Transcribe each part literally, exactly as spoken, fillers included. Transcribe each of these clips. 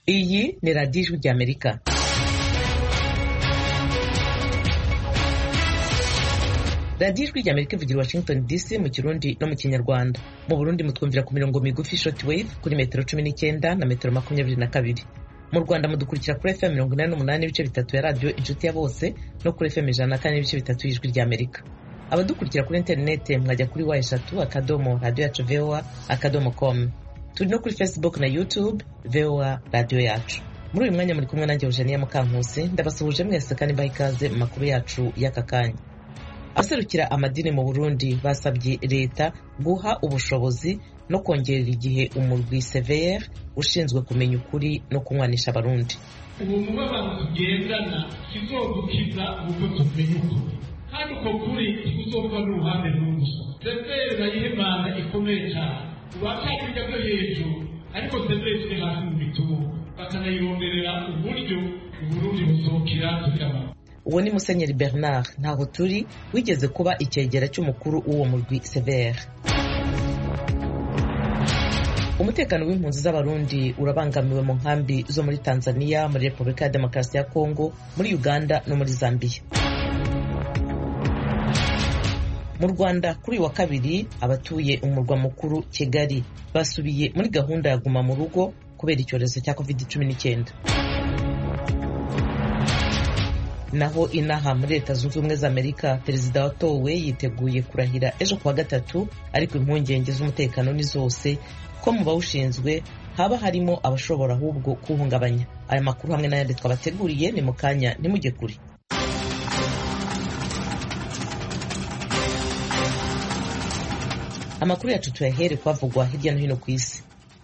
Iyi ni radiyo ijwi ry'Amerika. radiyo ijwi ry'Amerika ivugira Washington D C mu Kirundi no mu Kinyarwanda. Mu Burundi mutwumvira ku mirongo migufi shortwave kuri metero cumi n'icyenda na metero makumyabiri na kabiri. Mu Rwanda mudukurikira kuri F M mirongo inani n'umunani ibice bitatu ya radiyo Inshuti ya Bose no kuri F M ijana na kane ibice bitatu y'Ijwi ry'Amerika. Abadukurikira kuri interinete mwajya kuri wa eshatu akadomo radio yacu V O A akadomo com. Turi no kuri Facebook na YouTube V O A radio yacu. Muri uyu mwanya muri kumwe nanjye Eugenia Mukankusi, ndabasuhuje mwese kandi mbaha ikaze mu makuru yacu y'aka kanya. Abaserukira amadini mu Burundi basabye leta guha ubushobozi no kongerera igihe umurwi C V R ushinzwe kumenya ukuri no kunywanisha abarundi. Ubu abantu tugendana kizogukiza ubwo tumenye ukuri kandi uko kuri kuzova n'uruhande rumwe. C V R bayihemana ikomeye cyane ubashaka byo hejuru ariko C V R iri hasi mu bitugu bakanayironderera uburyo Uburundi buzokira tukaba. Uwo ni Musenyeri Bernard ntaho turi wigeze kuba icyegera cy'umukuru w'uwo murwi C V R. Umutekano w'impunzi z'abarundi urabangamiwe mu nkambi zo muri Tanzania, muri Repubulika ya Demokarasi ya Kongo, muri Uganda no muri Zambia. Mu Rwanda kuri wa kabiri abatuye umurwa mukuru Kigali basubiye muri gahunda ya guma mu rugo kubera icyorezo cya covid cumi n'icyenda. Naho inaha muri Leta Zunze Ubumwe za Amerika perezida watowe yiteguye kurahira ejo kuwa gatatu, ariko impungenge z'umutekano ni zose ko mu bawushinzwe haba harimo abashobora ahubwo kuhungabanya. Aya makuru hamwe n'ayandi twabateguriye ni mu kanya, ntimujye kure. Amakuru yacu tuyahere kwavugwa hirya no hino ku isi.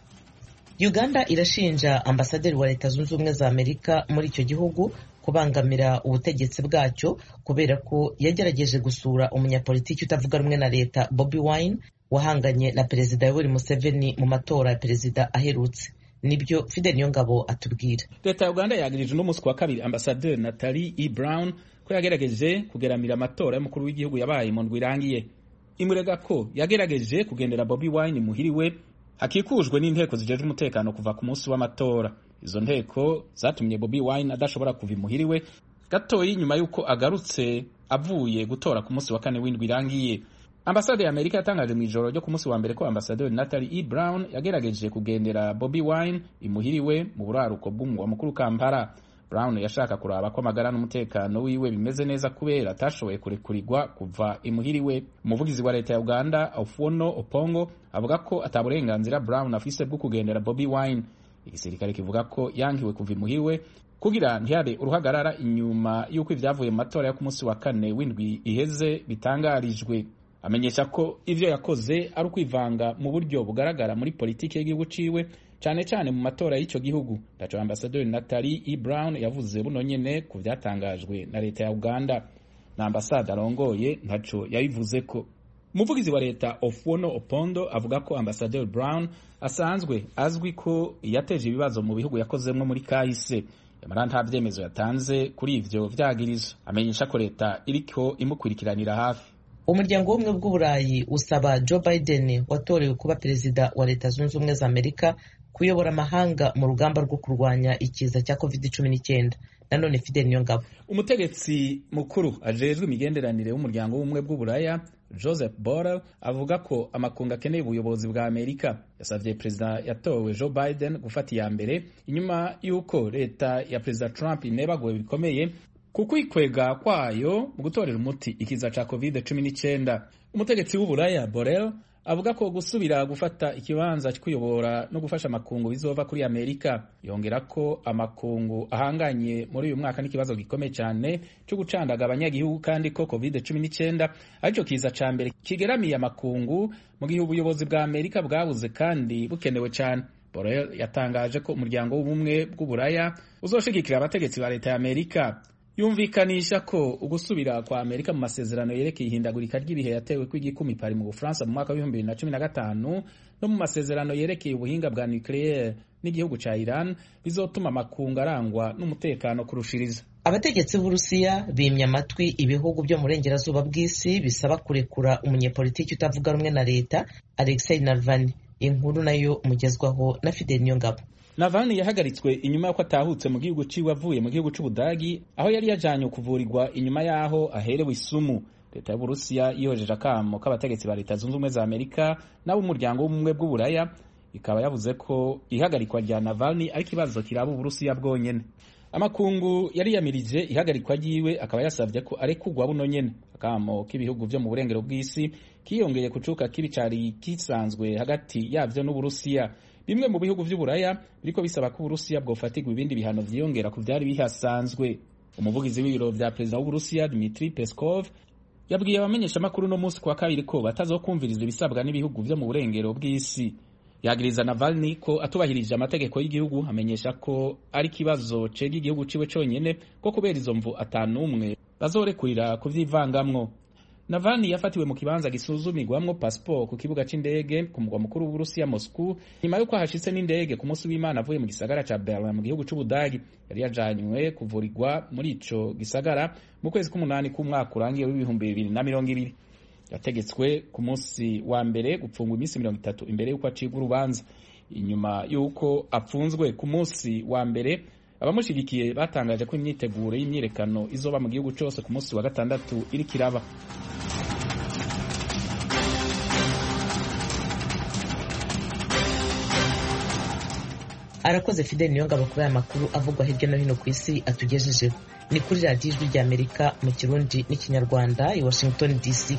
Uganda irashinja ambasaderi wa Leta Zunze Ubumwe za Amerika muri icyo gihugu kubangamira ubutegetsi bwacyo kubera ko yagerageje gusura umunyapolitiki utavuga rumwe na leta Bobi Wine wahanganye na perezida Yoweri Museveni mu matora ya perezida aherutse. Nibyo Fidel Niyongabo atubwira. Leta ya Uganda yagirije no musi wa kabiri ambasaderi Natalie E Brown ko yagerageje kugeramira amatora y'umukuru w'igihugu yabaye mu ndwi irangiye. Imurega ko yagerageje kugendera Bobi Wine muhiriwe hakikujwe n'inteko zijeje umutekano kuva ku munsi w'amatora. Izo nteko zatumye Bobi Wine adashobora kuva imuhiriwe gatoyi nyuma yuko agarutse avuye gutora ku munsi wa kane w'indwi irangiye. Ambasade ya Amerika yatangaje mu ijoro ryo ku munsi wa mbere ko ambasaderi Natalie E Brown yagerageje kugendera Bobi Wine imuhiriwe mu buraruko bw'umugwa mukuru Kampala. Brown yashaka kuraba ko amagara n'umutekano wiwe bimeze neza kubera atashoboye kurekurirwa kuva imuhiriwe. Umuvugizi wa leta ya Uganda Ofuono Opongo avuga ko ataburenganzira Brown afise bwo kugendera Bobi Wine. Igisirikare kivuga ko yangiwe kuva imuhiriwe kugira ntihabe uruhagarara inyuma yuko ivyavuye mu matora yo ku munsi wa kane w'indwi iheze bitangarijwe. Amenyesha ko ivyo yakoze ari ukwivanga mu buryo bugaragara muri politiki y'igihugu ciwe cyane cyane mu matora y'icyo gihugu. Ndaco ambasaderi Natalie E Brown yavuze buno nyene ku vyatangajwe na leta ya Uganda, na ambasade arongoye ntaco yabivuze ko. Umuvugizi wa leta Ofuono Opondo avuga ko ambasaderi Brown asanzwe azwi ko yateje ibibazo mu bihugu yakozemwe muri kahise, yamara nta vyemezo yatanze kuri ivyo vyagirizo. Amenyesha ko leta iriko imukurikiranira hafi. Umuryango w'ubumwe bw'Uburayi usaba Joe Biden watorewe kuba perezida wa Leta Zunze Ubumwe za Amerika kuyobora amahanga mu rugamba rwo kurwanya ikiza cya covid cumi n'icyenda. Nanone Fidel Niyongabo. Umutegetsi mukuru ajejwe imigenderanire w'umuryango w'ubumwe bw'Uburaya Joseph Borrell avuga ko amakungu akeneye ubuyobozi bwa Amerika. Yasavye perezida yatowe Joe Biden gufata iya mbere inyuma yuko leta ya perezida Trump inebaguwe bikomeye kuko ikwega kwayo mu gutorera umuti ikiza ca covid cumi n'icyenda. Umutegetsi w'Uburaya Borrell avuga ko gusubira gufata ikibanza cy'kuyobora no gufasha amakungu bizova kuri Amerika. Yongera ko amakungu ahanganye muri uyu mwaka n'ikibazo gikomeye cyane cyo gucandaga abanyagihugu kandi ko covid cumi n'icyenda arico kiza ca mbere kigeramiye amakungu mu gihe ubuyobozi bwa Amerika bwabuze kandi bukenewe cyane. Borrell yatangaje ko umuryango w'ubumwe bw'Uburaya uzoshigikira abategetsi ba leta ya Amerika. Yumvikanisha ko ugusubira kwa Amerika mu masezerano yerekeye ihindagurika ry'ibihe yatewe kw'igikumi pari mu Bufaransa mu mwaka wa bibiri na cumi na gatanu no mu masezerano yerekeye ubuhinga bwa nucleaire n'igihugu ca Iran bizotuma amakungu arangwa n'umutekano kurushiriza. Abategetsi b'Urusiya bimye amatwi ibihugu byo mu burengerazuba bw'isi bisaba kurekura umunyepolitiki utavuga rumwe na leta Alexei Navalny. Inkuru nayo mugezwaho na Fidel Niyongabo. Navalny yahagaritswe inyuma y'uko atahutse mu gihugu ciwe avuye mu gihugu c'Ubudagi, aho yari yajanywe kuvurirwa inyuma y'aho aherewe isumu. Leta y'Uburusiya yihojeje akamo k'abategetsi ba Leta Zunze Ubumwe za Amerika n'ab'umuryango w'ubumwe bw'Uburaya, ikaba yavuze ko ihagarikwa rya Navalny ari ikibazo kiraba Uburusiya bwonyene. Amakungu yari yamirije ihagarikwa ryiwe, akaba yasavye ko arekugwa buno nyene. Akamo k'ibihugu vyo mu burengero bw'isi kiyongeye kucuka kibi cari kisanzwe hagati yavyo n'Uburusiya. Bimwe mu bihugu vy'Uburaya biriko bisaba ko Uburusiya bwofatirwa ibindi bihano vyiyongera ku vyari bihasanzwe. Umuvugizi w'ibiro vya Perezida w'Uburusiya Dmitry Peskov yabwiye abamenyesha makuru no munsi kwa kabiri ko batazokumvirizwa ibisabwa n'ibihugu vyo mu burengero bw'isi. Yagiriza Navalny ko atubahirije amategeko y'igihugu, amenyesha ko ari kibazo cega igihugu ciwe conyene ko kubera izo mvu atanumwe bazorekurira kuvyivangamwo. Navalny yafatiwe mu kibanza gisuzumirwamwo passport ku kibuga c'indege ku mugwa mukuru w'Uburusiya Moscow, nyuma yuko hashitse n'indege ku munsi w'Imana avuye mu gisagara ca Berlin mu gihugu c'Ubudagi. Yari yajanywe kuvurirwa muri ico gisagara mu kwezi k'umunani k'umwaka urangiye w'ibihumbi bibiri na mirongo ibiri. Yategetswe ku munsi wa mbere gupfungwa iminsi mirongo itatu imbere y'uko acibwa urubanza. Inyuma y'uko apfunzwe ku munsi wa mbere, abamushigikiye batangaje ko imyiteguro y'imyirekano izoba mu gihugu cose ku munsi wa gatandatu iri kiraba. Arakoze Fidel Niyongabo kuri aya makuru avugwa hirya no hino ku isi atugejejeho. Ni kuri radiyo Ijwi rya Amerika mu Kirundi n'Ikinyarwanda i Washington D C.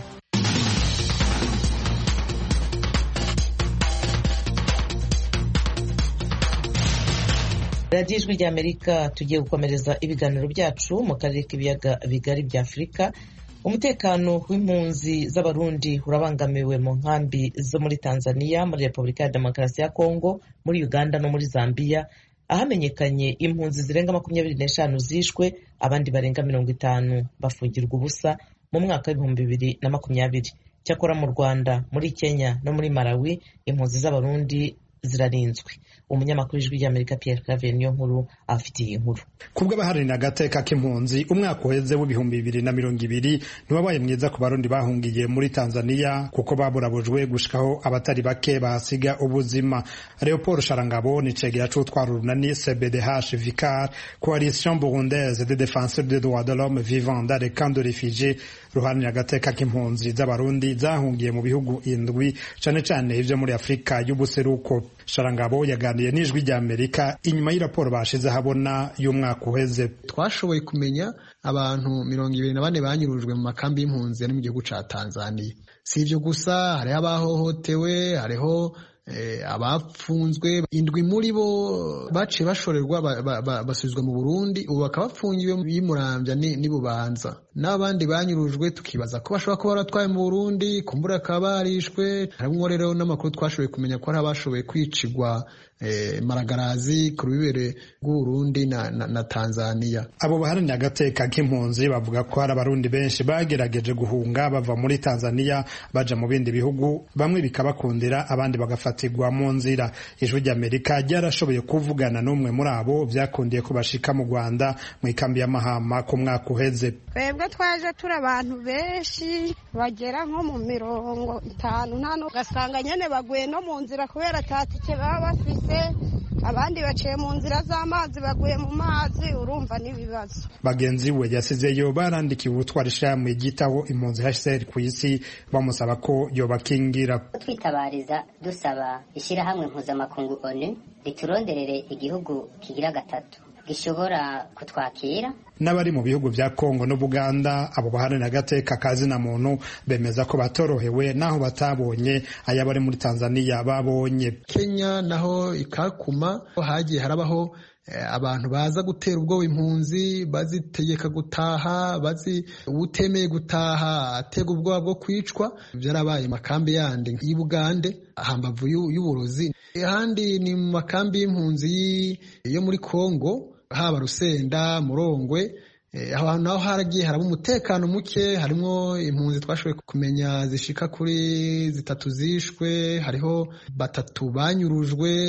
radiyo Ijwi rya Amerika tugiye gukomereza ibiganiro byacu mu karere k'ibiyaga bigari bya Afurika. Umutekano w'impunzi z'Abarundi urabangamiwe mu nkambi zo muri Tanzania, muri Repubulika ya Demokarasi ya Kongo, muri Uganda no muri Zambia, ahamenyekanye impunzi zirenga makumyabiri n'eshanu zishwe, abandi barenga mirongo itanu bafungirwa ubusa mu mwaka w'ibihumbi bibiri na makumyabiri. Cyakora mu Rwanda, muri Kenya no muri Malawi impunzi z'Abarundi zirarinzwe. Umunyamakuru w'Ijwi ry'Amerika Pierre Claver niyo nkuru afitiye inkuru. Kubwo abaharanira agateka k'impunzi, umwaka uheze w'ibihumbi bibiri na mirongo ibiri ntiwabaye mwiza ku Barundi bahungiye muri Tanzania, kuko baburabujwe gushikaho abatari bake bahasiga ubuzima. Leopold Sharangabo ni cegera c'utwara urunani C B D H Vicar, Coalition Burundaise des Défenseurs des Droits de l'Homme vivant dans les camps de réfugiés, ruharanira agateka k'impunzi z'Abarundi zahungiye mu bihugu indwi, cane cane ivyo muri Afrika y'ubuseruko. Sharangabo yaganiriye n'Ijwi rya Amerika inyuma y'iraporo bashize habona y'umwaka uheze. Twashoboye kumenya abantu mirongo ibiri na bane banyurujwe mu makambi y'impunzi ari mu gihugu ca Tanzania. Si ivyo gusa, hariho abahohotewe, hariho eh, abapfunzwe, indwi muri bo baciye bashorerwa basubizwa mu Burundi, ubu bakaba bafungiwe y'Umuramvya ni Bubanza. N'abandi banyurujwe tukibaza ko bashobora kuba baratwaye mu Burundi, kumbura akaba barishwe. Harimwo rero n'amakuru twashoboye kumenya ko hari abashoboye kwicirwa eh, Maragarazi ku rubibere rw'Uburundi na, na, na Tanzania. Abo baharanira agateka k'impunzi bavuga ko hari Abarundi benshi bagerageje guhunga bava muri Tanzania baja mu bindi bihugu, bamwe bikabakundira abandi bagafatirwa mu nzira. Ijwi ry'Amerika ryarashoboye kuvugana n'umwe muri abo vyakundiye ko bashika mu Rwanda mu ikambi ya Mahama ku mwaka uheze. Twebwe twaje turi abantu benshi bagera nko mu mirongo itanu ntano, ugasanga nyene baguye no mu nzira kubera tatike baba bafise, abandi baciye mu nzira z'amazi baguye mu mazi, urumva n'ibibazo. Bagenzi we yasizeyo barandikiwe ubutwara ishirahamwe ryitaho impunzi H C R ku isi, bamusaba ko yobakingira. Twitabariza dusaba ishirahamwe mpuzamakungu O N U rituronderere igihugu kigira gatatu gishobora kutwakira. N'abari mu bihugu vya Kongo no Buganda, abo baharanira agateka kazina muntu bemeza ko batorohewe naho batabonye ayabari muri Tanzania babonye. Kenya naho ikakuma hagiye harabaho eh, abantu baza gutera ubwoba impunzi, bazitegeka gutaha, bazi utemeye gutaha atega ubwoba bwo kwicwa. Vyarabaye makambi yandi y'Ubugande hambavu y'uburozi, ahandi ni mu makambi y'impunzi yo muri Kongo, haba Rusenda, Murongwe. Eh, aho naho haragiye haraba umutekano muke, harimo impunzi twashoboye kumenya zishika kuri zitatu zishwe, hariho batatu banyurujwe,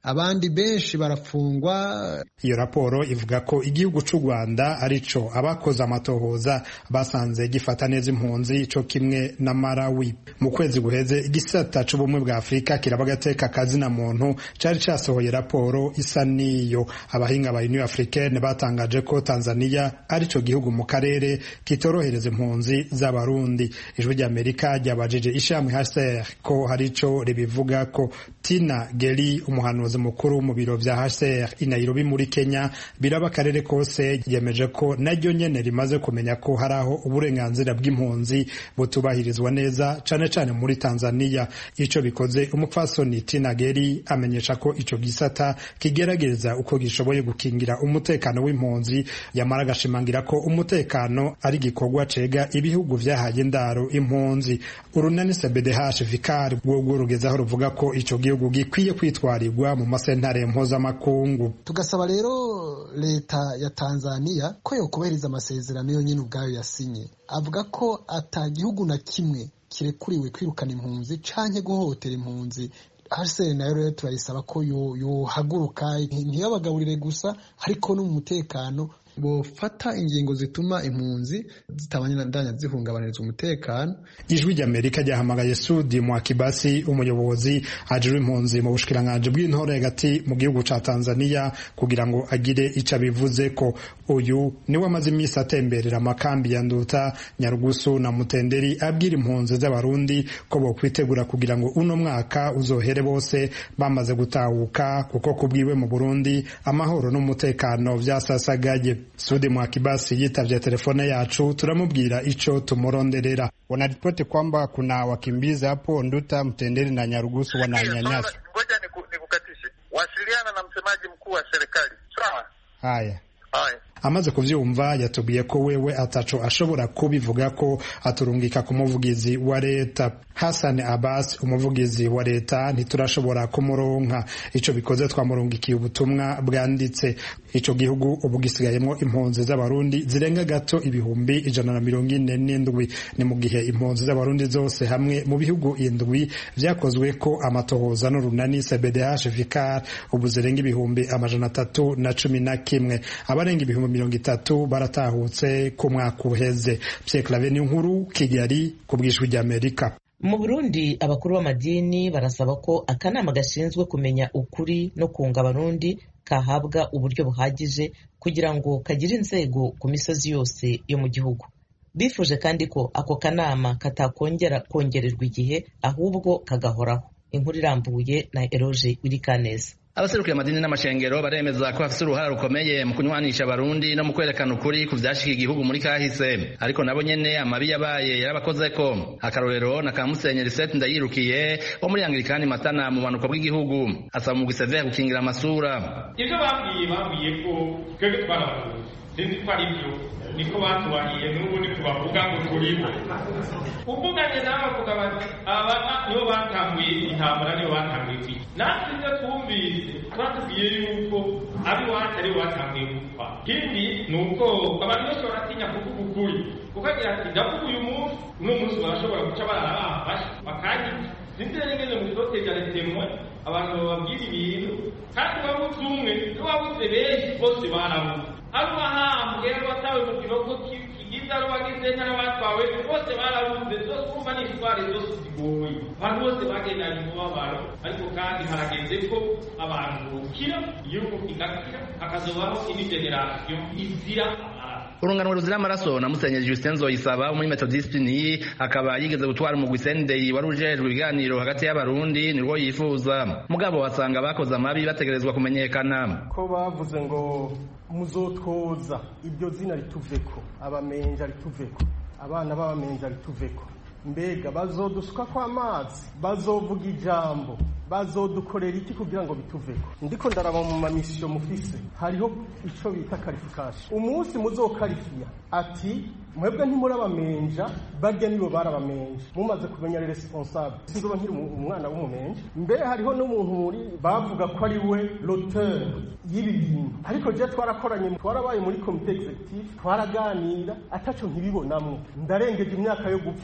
abandi benshi barafungwa. Iyo raporo ivuga ko igihugu c'u Rwanda arico abakoze amatohoza basanze gifata neza impunzi co kimwe na Malawi. Mu kwezi guheze igisata c'ubumwe bwa Afrika kiraba gateka kazi na muntu cari casohoye raporo isa niyo. Abahinga ba Union Africaine batangaje ko Tanzania arico gihugu mu karere kitorohereza impunzi z'abarundi. Ijwi rya Amerika ryabajije ishamwe H C R ko harico ribivuga ko. Tina Geli, umuhanuzi mukuru mu biro vya H C R i Nairobi muri Kenya, biraba akarere kose, yemeje ko naryo nyene rimaze kumenya ko haraho uburenganzira bw'impunzi butubahirizwa neza cane cane muri Tanzania. Ico bikoze umupfasoni Tina Geli amenyesha ko ico gisata kigerageza uko gishoboye gukingira umutekano w'impunzi, yamara gashimangira ko umutekano ari gikorwa cega ibihugu vyahaye indaro impunzi. Urunani C B D H Vikar rwo rugezaho ruvuga ko ico gihugu gikwiye kwitwarirwa mu masentare mpuzamakungu. Tugasaba rero leta ya Tanzania ko yo kubahiriza amasezerano yo nyine ubwayo yasinye, avuga ko ata gihugu na kimwe kirekuriwe kwirukana impunzi canke guhohotera impunzi. Arsene nayo rero turayisaba ko yo yohaguruka ntiyabagaburire gusa ariko no mu mutekano bofata ingingo zituma impunzi zitabandanya zihungabanirizwa umutekano. Ijwi rya Amerika ryahamagaye Sudi Mwakibasi, umuyobozi ajejwe impunzi mu bushikiranganje bw'intore hagati mu gihugu ca Tanzania, kugira ngo agire ico bivuze ko. Uyu niwe amaze imisi atemberera amakambi ya Nduta, Nyarugusu na Mutenderi abwira impunzi z'abarundi ko bokwitegura kugira ngo uno mwaka uzohere bose bamaze gutahuka, kuko kubwiwe mu Burundi amahoro n'umutekano vyasasagaye. Sudi Mwakibasi yitavye telefone yacu, turamubwira ico tumuronderera. Wanaripoti kwamba kuna wakimbizi hapo Nduta, Mtenderi na Nyarugusu wananyanyaswa. Ngoja nikukatishe. Wasiliana na msemaji mkuu wa serikali. Sawa? Haya. Haya. Amaze kuvyumva yatubwiye ko wewe ataco ashobora kubivuga ko aturungika ku muvugizi wa leta. Hassan Abbas, umuvugizi wa leta, ntiturashobora kumuronka. Ico bikoze twamurungikiye ubutumwa bwanditse. Ico gihugu ubu gisigayemo impunzi z'abarundi zirenga gato ibihumbi ijana na mirongo ine n'indwi. Ni mu gihe impunzi z'abarundi zose hamwe mu bihugu indwi vyakozwe ko amatohoza n'urunani C B D H Vikar ubu zirenga ibihumbi amajana atatu na cumi na kimwe. Abarenga ibihumbi mirongo itatu baratahutse ku mwaka uheze. Pierre Claver Nkuru, Kigali, ku bw'Ijwi rya Amerika. Mu Burundi abakuru b'amadini barasaba ko akanama gashinzwe kumenya ukuri no kunga abarundi kahabwa uburyo buhagije kugira ngo kagire inzego ku misozi yose yo mu gihugu. Bifuje kandi ko ako kanama katakongera kongererwa igihe ahubwo kagahoraho. Inkuru irambuye na Eroge Wirikaneza. Abaserukiye amadini n'amashengero baremeza ko bafite uruhara rukomeye mu kunywanisha abarundi no mu kwerekana ukuri ku vyashika igihugu muri kahise, ariko nabo nyene amabi yabaye yarabakozeko. Akarorero na ka Musenyeri Seth Ndayirukiye wo muri Anglikani Matana mu manuko bw'igihugu, asaba mu gisevere gukingira amasura. Ivyo babwiye babwiye ko twebwe twarabaruzi, sinzi ko ari byo niko batubaniye n'ubu ni kubavuga ngo turimo uvuganye nawe bavuga bati aba nibo batanguye intambara, nibo batanguye kwiga. Natwe ivyo twumvise twatubwiye yuko abi wacu aribo batanguye gupfa. Ikindi ni uko abantu bose baratinya kuvuga ukuri, kukagira ati ndavuga uyu munsi uno munsi barashobora guca barara bafashe bakanyica. Sinzire ngene mu isote rya letemwe abantu bababwira ibintu kandi babuze umwe babuze benshi bose barabuze. Abo bahambwe batawe mu kirogo kigiza abo bagize n'abatwawe bose barabuze. Zose kumva ni tware zose zigoye, abantu bose bagendanye mu babaro, ariko kandi harageze ko abantu bukira, igihugu kigakira, hakazobaho indi generation izira urunganwe ruzira amaraso na Musenyeri Justin Nzoyisaba muri Methodist ni akaba yigeze gutwara umugwi Sendei warujejwe ibiganiro hagati y'abarundi nirwo yifuza. Mugabo wasanga bakoze amabi bategerezwa kumenyekana ko bavuze ngo muzotwoza ibyo zina rituveko, abamenja rituveko, abana b'abamenja rituveko. Mbega bazodusuka kwa amazi, bazovuga ijambo, bazodukorera iki kugira ngo bituveko? Ndiko ndaraba mu mamisyo mufise hariho ico bita qualification. Umunsi muzokarifiya ati mwebwe ntimuri abamenja, barya nibo barabamenja, mumaze kumenya le responsable. Sinzoba nkiri umwana w'umumenja. Mbere hariho n'umuntu muri bavuga ko ari we l'auteur y'ibi bintu, ariko je twarakoranye, twarabaye muri comité executive, twaraganira ataco nkibibonamwe. Ndarengeje imyaka yo gupfa kuko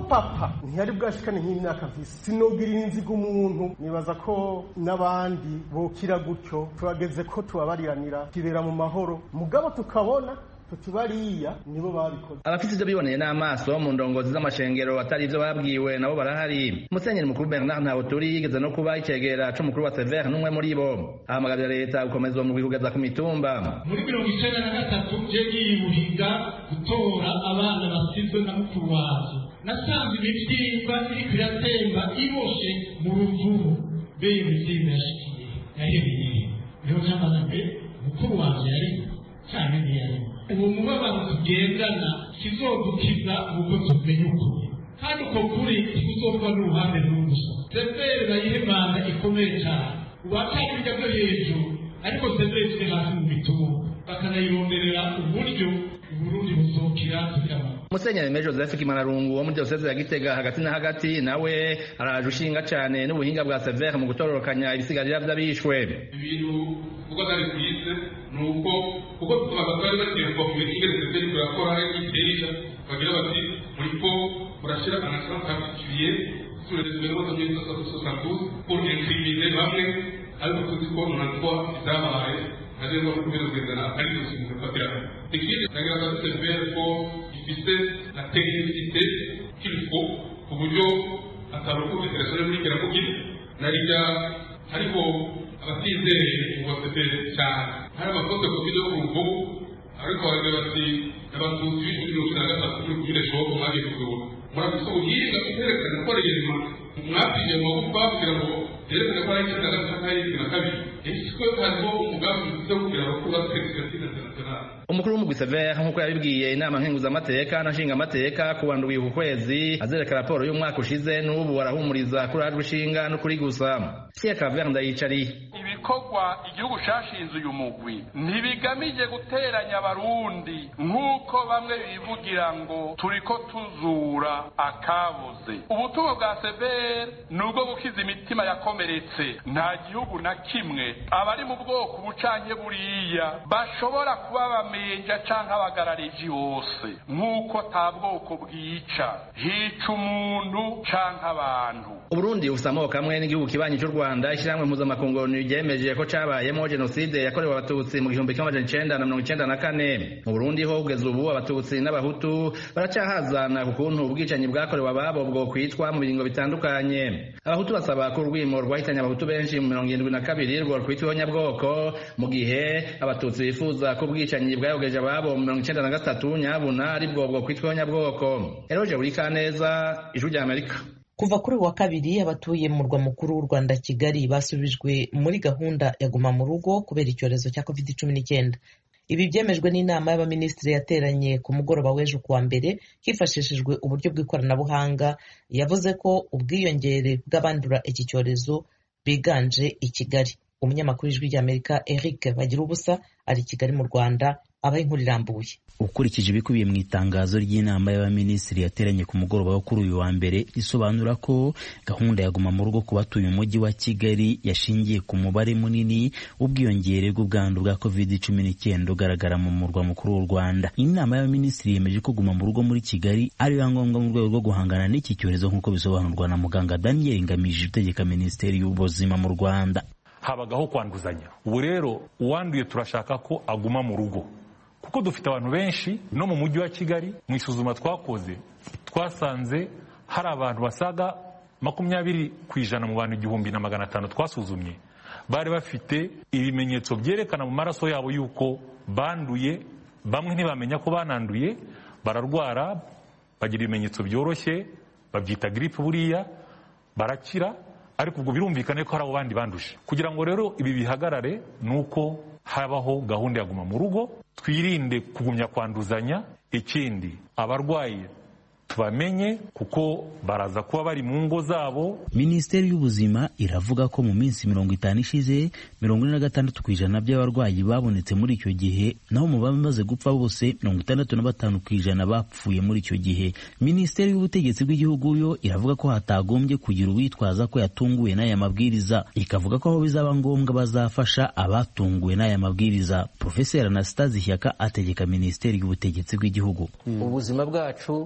papa ntiyari bwashikane nk'imyaka visi sinogirira inziga umuntu nibaza ko n'abandi bokira gutyo turageze ko tubabariranira kibera mu mahoro mugabo tukabona tutibariya nibo babikoze. Abafite ivyo biboneye n'amaso mu ndongozi z'amashengero atari ivyo babwiwe nabo barahari. Musenyeri mukuru Bernard Ntawuturi yigeze no kuba icegera c'umukuru wa Sever n'umwe muri bo ahamagarira leta gukomeza mu kugeza ku mitumba. Muri mirongo icenda na gatatu je yibuhiga gutora abana basizwe na mukuru wazo nasanze imivyimba iriko iratemba iboshe mu ruvubu beye imivyimba yashikiye yahebeye niho camaze mbe mukuru wanje yari cyane ntiyari ubu mubabaro tugendana kizodukiza ubwo tumenye ukuri kandi uko kuri kuzova n'uruhande n'urusa severe bayihemana ikomeye cyane uwataka byo hejuru ariko severe ziri hasi mu bitugu bakanayironderera uburyo uburundi buzokira tukama. Musenyeri Me Joseph Kimanarungu wo muri diocese ya Gitega hagati na hagati nawe araje ushinga cyane n'ubuhinga bwa Severe mu gutororokanya ibisigarira by'abishwe. Ibintu kuko ari kuyise nuko kuko tubaga twari bagiye ku bikinga Severe kurakora iterisha bagira bati muri ko murashira anasaba particulier sur les événements de mille neuf cent soixante-douze pour incriminer bamwe ariko tuzi ko nantwa zabaye aje no kubera kugenda ari gusimuka patira ikindi nagira Severe ko ifite la technicité qu'il faut ku buryo ataruko biteretse muri kera kuki narija ariko abatizeye ngo Severe cyane hari abakoze ku video ku mvugo ariko baragira bati abantu b'ibintu byo na gatatu kuri kubire shobo mwaje kugura murabiso uhinga kwerekana ko rero mwapije mu kugira ngo yerekane ko ari cyane gatatu na kabiri ese ko umugambi wo kugira ngo kuba perspective international. Umukuru w'umugwi Severe nk'uko yabibwiye inama nkenguzamateka na nshingamateka ku bantu w'ihu kwezi azereka raporo y'umwaka ushize n'ubu arahumuriza kuri ajwe ishinga no kuri gusa. Pierre Claver Ndayicari ibikorwa igihugu cyashinze uyu mugwi ntibigamije guteranya abarundi nk'uko bamwe bivugira ngo turiko tuzura akabuze. Ubutumwa bwa Severe nubwo gukiza imitima yakomeretse nta gihugu na kimwe abari mu bwoko bucanye buriya bashobora kuba bamenja canke abagarariji bose nk'uko ta bwoko bwica hica umuntu canke abantu. Uburundi ufite amoko amwe n'igihugu kibanyi cy'u Rwanda ishyirahamwe mpuzamakungu ryemeje ko cabayemo jenoside yakorewe abatutsi mu gihumbi kimwe amajana icenda na mirongo icenda na kane. Mu Burundi ho kugeza ubu abatutsi n'abahutu baracahazana ku kuntu ubwicanyi bwakorewe ababo bwo kwitwa mu biringo bitandukanye. Abahutu basaba ko urwimo rwahitanye abahutu benshi mu mirongo irindwi na kabiri rwo rwitwa nyabwoko mu gihe abatutsi bifuza ko ubwicanyi bwayogeje ababo mu mirongo icenda na gatatu nyabuna ari bwo bwo kwitwa nyabwoko. Eroje Burikaneza, Ijwi ry'Amerika. Kuva kuri wa kabiri abatuye mu murwa mukuru w'u Rwanda Kigali basubijwe muri gahunda ya guma mu rugo kubera icyorezo cya covid cumi n'icyenda. Ibi byemejwe n'inama y'abaminisitiri yateranye ku mugoroba w'ejo kuwa mbere hifashishijwe uburyo bw'ikoranabuhanga. Yavuze ko ubwiyongere bw'abandura iki cyorezo biganje i Kigali. Umunyamakuru w'Ijwi ry'Amerika Eric Bagirubusa ari i Kigali mu Rwanda abaye inkuru irambuye. Ukurikije ibikubiye mu itangazo ry'inama y'abaminisitiri yateranye ku mugoroba wo kuri uyu wa mbere risobanura ko gahunda ya guma mu rugo ku batuye umujyi wa Kigali yashingiye ku mubare munini w'ubwiyongere bw'ubwandu bwa covid cumi n'icyenda ugaragara mu murwa mukuru w'u Rwanda. Inama y'abaminisitiri yemeje ko guma mu rugo muri Kigali ari ngombwa mu rwego rwo guhangana n'iki cyorezo nk'uko bisobanurwa na muganga Daniel Ngamije utegeka Minisiteri y'Ubuzima mu Rwanda. Habagaho kwanduzanya. Ubu rero uwanduye turashaka ko aguma mu rugo kuko dufite abantu benshi no mu mujyi wa Kigali. Mu isuzuma twakoze twasanze hari abantu basaga makumyabiri ku ijana mu bantu igihumbi na magana atanu twasuzumye bari bafite ibimenyetso byerekana mu maraso yabo yuko banduye. Bamwe ntibamenya ko bananduye, bararwara, bagira ibimenyetso byoroshye, babyita grippe, buriya barakira, ariko ubwo birumvikane ko hari abo bandi banduje. Kugira ngo rero ibi bihagarare nuko habaho gahunda ya guma mu rugo, twirinde kugumya kwanduzanya. Ikindi, abarwayi tubamenye kuko baraza kuba bari mu ngo zabo. Minisiteri y'Ubuzima iravuga ko mu minsi mirongo itanu ishize mirongo ine na gatandatu ku ijana by'abarwayi babonetse muri icyo gihe, naho mu bamaze gupfa bose mirongo itandatu na batanu ku ijana bapfuye muri icyo gihe. Minisiteri y'Ubutegetsi bw'igihugu yo iravuga ko hatagombye kugira uwitwaza ko yatunguwe n'aya mabwiriza, ikavuga ko aho bizaba ngombwa bazafasha abatunguwe n'aya mabwiriza. Profeseri Anastase Shyaka ategeka Minisiteri y'Ubutegetsi bw'igihugu. Ubuzima bwacu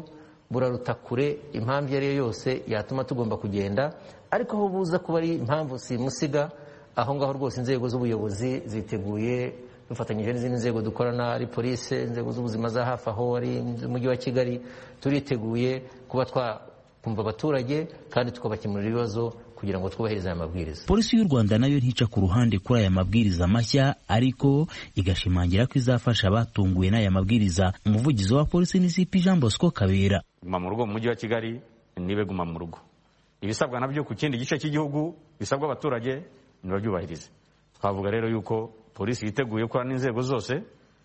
buraruta kure impamvu iyo ari yo yose yatuma tugomba kugenda, ariko aho buza kuba ari impamvu simusiga, aho ngaho rwose inzego z'ubuyobozi ziteguye dufatanyije n'izindi nzego dukorana, ari polisi, inzego z'ubuzima za hafi aho, ari umujyi wa Kigali, turiteguye kuba twakumva abaturage kandi tukabakemurira ibibazo kugira ngo twubahirize aya mabwiriza. Polisi y'u Rwanda nayo ntica ku ruhande kuri aya mabwiriza mashya, ariko igashimangira ko izafasha abatunguwe n'aya mabwiriza. Umuvugizi wa polisi ni C P Jean Bosco Kabera: guma mu rugo mu mujyi wa Kigali nibe guma mu rugo, ibisabwa nabyo ku kindi gice cy'igihugu bisabwa abaturage nibabyubahirize. Twavuga rero yuko polisi yiteguye gukorana n'inzego zose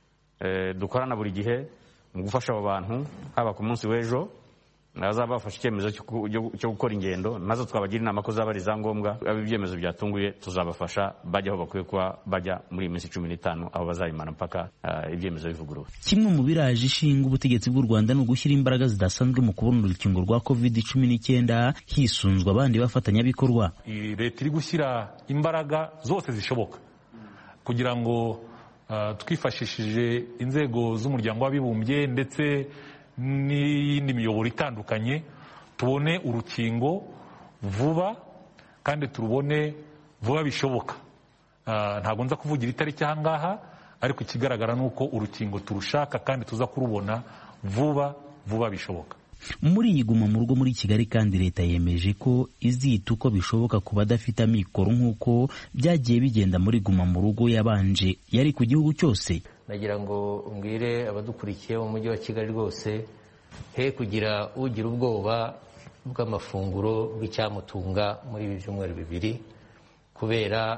e, dukorana buri gihe mu gufasha abo bantu, haba ku munsi w'ejo nazaba bafashe icyemezo cyo gukora ingendo, nazo twabagira inama ko zaba ari za ngombwa, ibyemezo byatunguye tuzabafasha bajya aho bakwiye kuba bajya muri iminsi cumi n'itanu aho bazayimana mpaka uh, ibyemezo bivuguruwe. Kimwe mu biraje ishinga ubutegetsi bw'u Rwanda ni ugushyira imbaraga zidasanzwe mu kubona urukingo rwa covid cumi n'icyenda hisunzwe abandi bafatanyabikorwa. Leta iri gushyira imbaraga zose zishoboka kugira ngo uh, twifashishije inzego z'umuryango w'abibumbye ndetse n'iyindi miyoboro itandukanye tubone urukingo vuba kandi turubone vuba bishoboka. Uh, ntabwo nza kuvugira itariki aha ngaha, ariko ikigaragara ni uko urukingo turushaka kandi tuza kurubona vuba vuba bishoboka. Muri iyi guma mu rugo muri Kigali kandi leta yemeje ko izita uko bishoboka ku badafite amikoro nk'uko byagiye bigenda muri guma mu rugo yabanje yari ku gihugu cyose. Nagira ngo mbwire abadukurikiye mu mujyi wa Kigali rwose he kugira ugira ubwoba bw'amafunguro bw'icyamutunga muri ibi byumweru bibiri kubera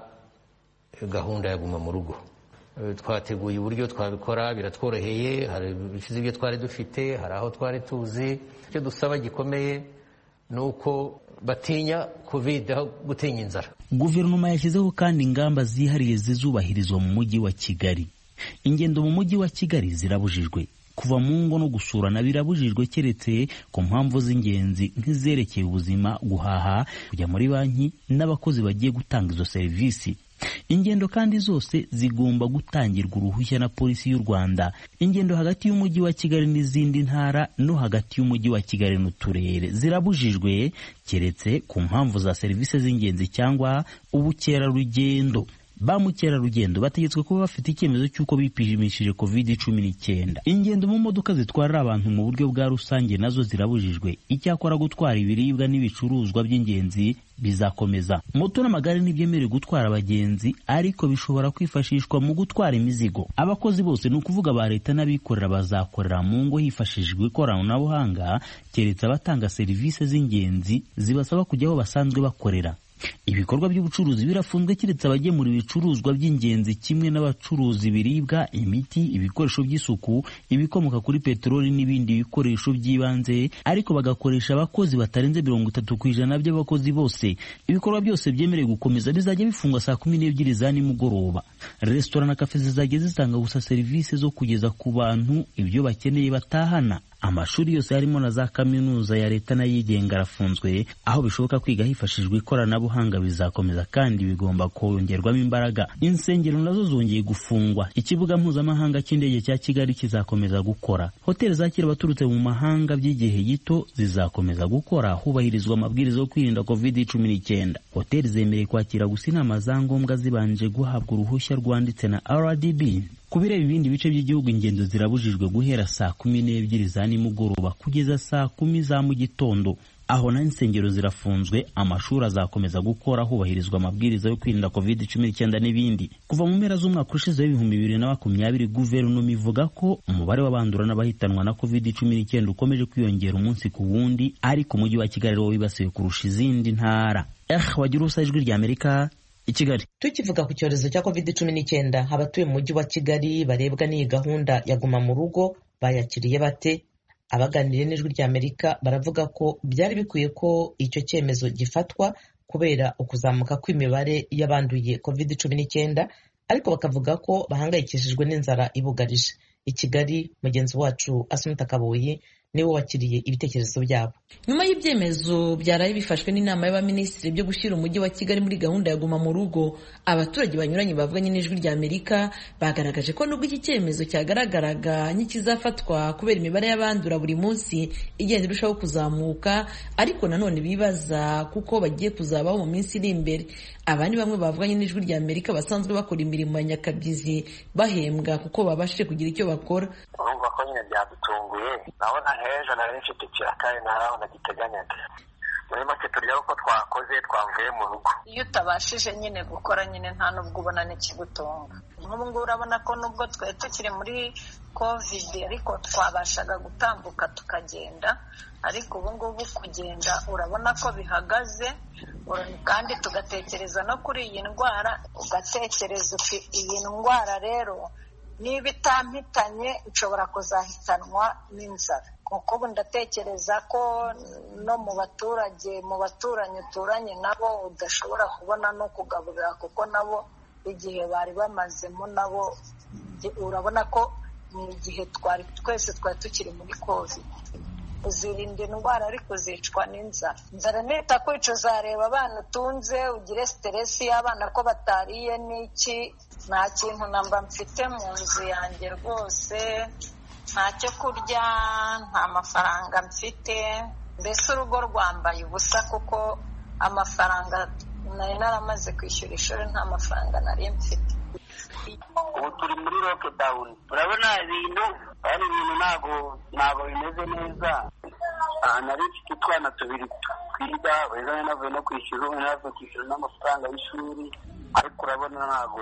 gahunda ya guma mu rugo. Twateguye uburyo twabikora, biratworoheye, hari ibishize ibyo twari dufite, hari aho twari tuzi. Icyo dusaba gikomeye ni uko batinya covid aho gutinya inzara. Guverinoma yashyizeho kandi ingamba zihariye zizubahirizwa mu mujyi wa Kigali. Ingendo mu mujyi wa Kigali zirabujijwe, kuva mu ngo no gusurana birabujijwe keretse ku mpamvu z'ingenzi nk'izerekeye ubuzima, guhaha, kujya muri banki n'abakozi bagiye gutanga izo serivisi. Ingendo kandi zose zigomba gutangirwa uruhushya na polisi y'u Rwanda. Ingendo hagati y'umujyi wa Kigali n'izindi ntara no hagati y'umujyi wa Kigali n'uturere zirabujijwe keretse ku mpamvu za serivisi z'ingenzi cyangwa ubukerarugendo. Ba mukerarugendo bategetswe kuba bafite icyemezo cy'uko bipimishije covid cumi n'icyenda. Ingendo mu modoka zitwara abantu mu buryo bwa rusange nazo zirabujijwe. Icyakora gutwara ibiribwa n'ibicuruzwa by'ingenzi bizakomeza. Moto n'amagare ntibyemerewe gutwara abagenzi, ariko bishobora kwifashishwa mu gutwara imizigo. Abakozi bose ni ukuvuga ba leta n'abikorera bazakorera mu ngo hifashishijwe ikoranabuhanga keretse abatanga serivisi z'ingenzi zibasaba kujya aho basanzwe bakorera. Ibikorwa by'ubucuruzi birafunzwe keretse abagemura ibicuruzwa by'ingenzi kimwe n'abacuruza ibiribwa, imiti, ibikoresho by'isuku, ibikomoka kuri peteroli n'ibindi bikoresho by'ibanze, ariko bagakoresha abakozi batarenze mirongo itatu ku ijana by'abakozi bose. Ibikorwa byose byemerewe gukomeza bizajya bifungwa saa kumi n'ebyiri za nimugoroba. Restaurant na cafe zizajya zitanga gusa serivisi zo kugeza ku bantu ibyo bakeneye batahana. Amashuri yose harimo na za kaminuza ya leta n'ayigenga arafunzwe, aho bishoboka kwiga hifashishijwe ikoranabuhanga bizakomeza kandi bigomba kongerwamo imbaraga. Insengero nazo zongeye gufungwa. Ikibuga mpuzamahanga cy'indege cya Kigali kizakomeza gukora. Hoteli zakira abaturutse mu mahanga by'igihe gito zizakomeza gukora hubahirizwa amabwiriza yo kwirinda covid cumi n'icyenda. Hoteli zemereye kwakira gusa inama za ngombwa zibanje guhabwa uruhushya rwanditse na R D B. Kubireba ibindi bice by'igihugu ingendo zirabujijwe guhera saa kumi n'ebyiri za nimugoroba kugeza saa kumi za mu gitondo. Aho na insengero zirafunzwe, amashuri azakomeza gukora hubahirizwa amabwiriza yo kwirinda covid cumi n'icyenda n'ibindi. Kuva mu mpera z'umwaka ushize w'ibihumbi bibiri na makumyabiri, guverinoma ivuga ko umubare w'abandura n'abahitanwa na covid cumi n'icyenda ukomeje kwiyongera umunsi ku wundi, ariko umujyi wa Kigali wo wibasiwe kurusha izindi ntara. Eh, wagira usa ijwi rya Amerika i Kigali. Tukivuga ku cyorezo cya covid cumi n'icyenda, abatuye mu mujyi wa Kigali barebwa n'iyi gahunda ya guma mu rugo bayakiriye bate? Abaganiriye n'ijwi rya Amerika baravuga ko byari bikwiye ko icyo cyemezo gifatwa kubera ukuzamuka kw'imibare y'abanduye covid cumi n'icyenda, ariko bakavuga ko bahangayikishijwe n'inzara ibugarije. I Kigali mugenzi wacu Asumta Kaboyi niwe wakiriye ibitekerezo byabo. Nyuma y'ibyemezo byaraye bifashwe n'inama y'abaminisitiri byo gushyira umujyi wa Kigali muri gahunda ya guma mu rugo, abaturage banyuranye bavuganye n'ijwi rya Amerika bagaragaje ko nubwo iki cyemezo cyagaragaraga nk'ikizafatwa kubera imibare y'abandura buri munsi igenda irushaho kuzamuka, ariko nanone bibaza kuko bagiye kuzabaho mu minsi iri imbere. Abandi bamwe bavuganye n'ijwi rya Amerika basanzwe bakora imirimo ya nyakabyizi bahembwa kuko babashije kugira icyo bakora. Urumva ko nyine byadutunguye, nabona hejo nari mfite kirakari naraho nagiteganyaga. Muri make turya uko twakoze twavuye mu rugo. Iyo utabashije nyine gukora nyine nta nubwo ubona n'ikigutunga. Nk'ubu ngubu urabona ko nubwo twe tukiri muri covid ariko twabashaga gutambuka tukagenda, ariko ubu ngubu kugenda urabona ko bihagaze, kandi tugatekereza no kuri iyi ndwara, ugatekereza uti iyi ndwara rero niba itampitanye nshobora kuzahitanwa n'inzara. Kuko ubu ndatekereza ko no mu baturage mu baturanyi uturanye nabo udashobora kubona no kugaburira, kuko nabo igihe bari bamazemo nabo urabona ko ni igihe twari twese twari tukiri muri covid. Uzirinda indwara ariko uzicwa n'inzara. Inzara nita kwica, uzareba abana utunze ugire siteresi y'abana ko batariye n'iki. Nta kintu namba mfite mu nzu yanjye rwose, nta cyo kurya, nta mafaranga mfite, mbese urugo rwambaye ubusa kuko amafaranga nari naramaze kwishyura ishuri nta mafaranga nari mfite. Ubu turi muri lockdown, urabona ibintu ari ibintu ntabwo ntabwo bimeze neza. Nari mfite utwana tubiri twiga, wezanye navuye no kwishyura, navuye kwishyura n'amafaranga y'ishuri, ariko urabona ntabwo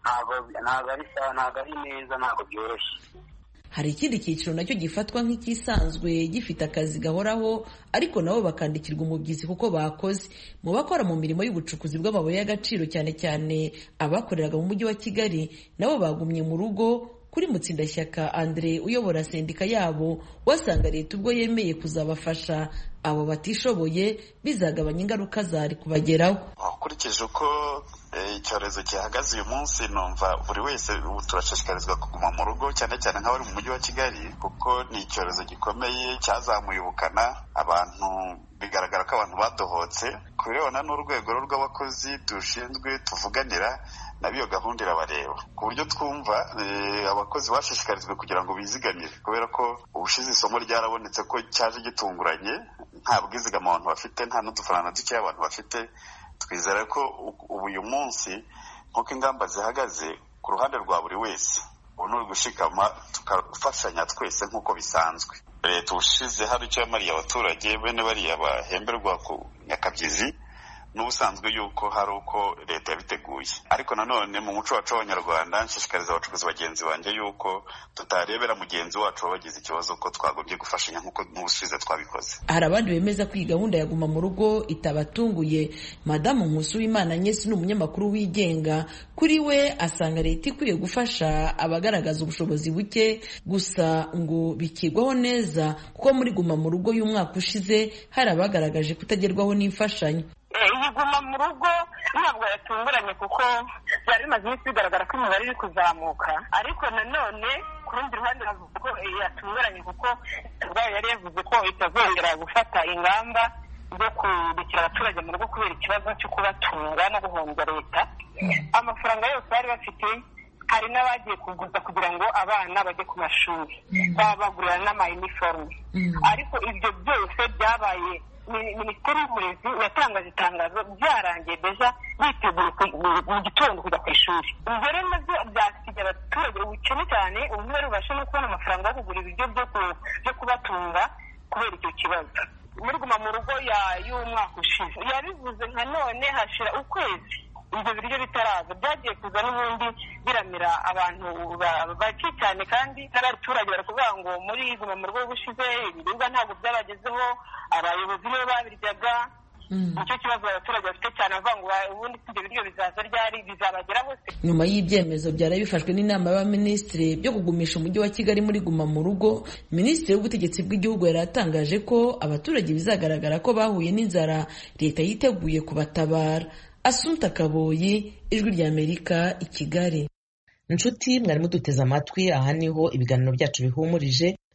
ntabwo ari sawa, ntabwo ari neza, ntabwo byoroshye. Hari ikindi cyiciro nacyo gifatwa nk'ikisanzwe gifite akazi gahoraho, ariko nabo bakandikirwa umubyizi kuko bakoze. Mu bakora mu mirimo y'ubucukuzi bw'amabuye y'agaciro cyane cyane abakoreraga mu mujyi wa Kigali nabo bagumye mu rugo. Kuri Mutsindashyaka Andre uyobora sendika yabo, wasanga leta ubwo yemeye kuzabafasha abo batishoboye bizagabanya ingaruka zari kubageraho. Ukurikije uko icyorezo gihagaze uyu munsi, numva buri wese ubu turashishikarizwa kuguma mu rugo, cyane cyane nk'abari mu mujyi wa Kigali, kuko ni icyorezo gikomeye cyazamuye ubukana. Abantu bigaragara ko abantu badohotse. Kubirebana n'urwego rw'abakozi dushinzwe tuvuganira, nabo iyo gahunda irabareba, ku buryo twumva abakozi bashishikarizwe kugira ngo bizigamire, kubera ko ubushize isomo ryarabonetse ko cyaje gitunguranye, nta bwizigama abantu bafite, nta n'udufaranga dukeya abantu bafite. Twizera ko ubu uyu munsi nk'uko ingamba zihagaze ku ruhande rwa buri wese, ubu ni ugushikama tukafashanya twese nk'uko bisanzwe. Leta ubushize hari icyo yamariye abaturage bene bariya bahemberwa ku nyakabyizi, n'ubusanzwe yuko hari uko leta yabiteguye. Ariko nanone mu muco wacu w'Abanyarwanda nshishikariza abacukuzi bagenzi banjye yuko tutarebera mugenzi wacu wabagize ikibazo ko twagombye gufashanya nk'uko n'ubushize twabikoze. Hari abandi bemeza ko iyi gahunda ya guma mu rugo itabatunguye. Madamu Nkusuwimana Agnes ni umunyamakuru wigenga. Kuri we asanga leta ikwiriye gufasha abagaragaza ubushobozi buke, gusa ngo bikigwaho neza kuko muri guma mu rugo y'umwaka ushize hari abagaragaje kutagerwaho n'imfashanyo. Iyi guma mu rugo ntabwo yatunguranye kuko byari bimaze iminsi bigaragara ko imibare iri kuzamuka, ariko nanone ku rundi ruhande bavuga ko yatunguranye kuko ubwayo yari yavuze ko itazongera gufata ingamba zo kubikira abaturage mu rugo kubera ikibazo cyo kubatunga no guhombya leta. Amafaranga yose bari bafite, hari n'abagiye kuguza kugira ngo abana bajye ku mashuri, babagurira n'amayiniforume, ariko ibyo byose byabaye Minisiteri y'Uburezi yatangaje itangazo byarangiye deja biteguye mu gitondo kujya ku ishuri. Ibyo rero nabyo byasiga abaturage ubukene cyane, ubu bari bubashe no kubona amafaranga yo kugura ibiryo byo kubatunga kubera icyo kibazo. Muri guma mu rugo y'umwaka ushize yabivuze nka none hashira ukwezi ibyo biryo bitaraza, byagiye kuza n'ubundi biramira abantu bake cyane, kandi n'abaturage bari kuvuga ngo muri guma mu rugo bushize ibiribwa ntabwo byabagezeho, abayobozi nibo babiryaga. Nicyo kibazo abaturage bafite cyane, bavuga ngo ubundi ibyo biryo bizaza ryari, bizabagera hose. Nyuma y'ibyemezo byari bifashwe n'inama y'abaminisitiri byo kugumisha umujyi wa Kigali muri guma mu rugo, Minisitiri w'ubutegetsi bw'igihugu yari atangaje ko abaturage bizagaragara ko bahuye n'inzara leta yiteguye kubatabara. Asumta Kaboyi, Ijwi ry'Amerika, i Kigali. Inshuti mwari muduteze amatwi, aha niho ibiganiro byacu bihumurije.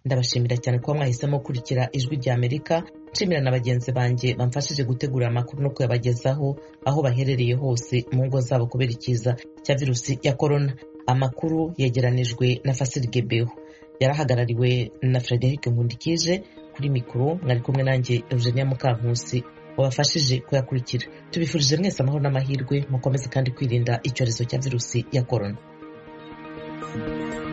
ndabashimira cyane kuba mwahisemo gukurikira ijwi rya Amerika. Nshimira na bagenzi banjye bamfashije gutegura amakuru no kuyabagezaho aho baherereye hose mu ngo zabo kubera ikiza cya virusi ya korona. Amakuru yegeranijwe na Fasili Gebeho, yarahagarariwe na Frederic Nkundikije. Kuri mikoro mwari kumwe nanjye Eugenia Mukankusi wabafashije kuyakurikira. Tubifurije mwese amahoro n'amahirwe, mukomeze kandi kwirinda icyorezo cya virusi ya korona.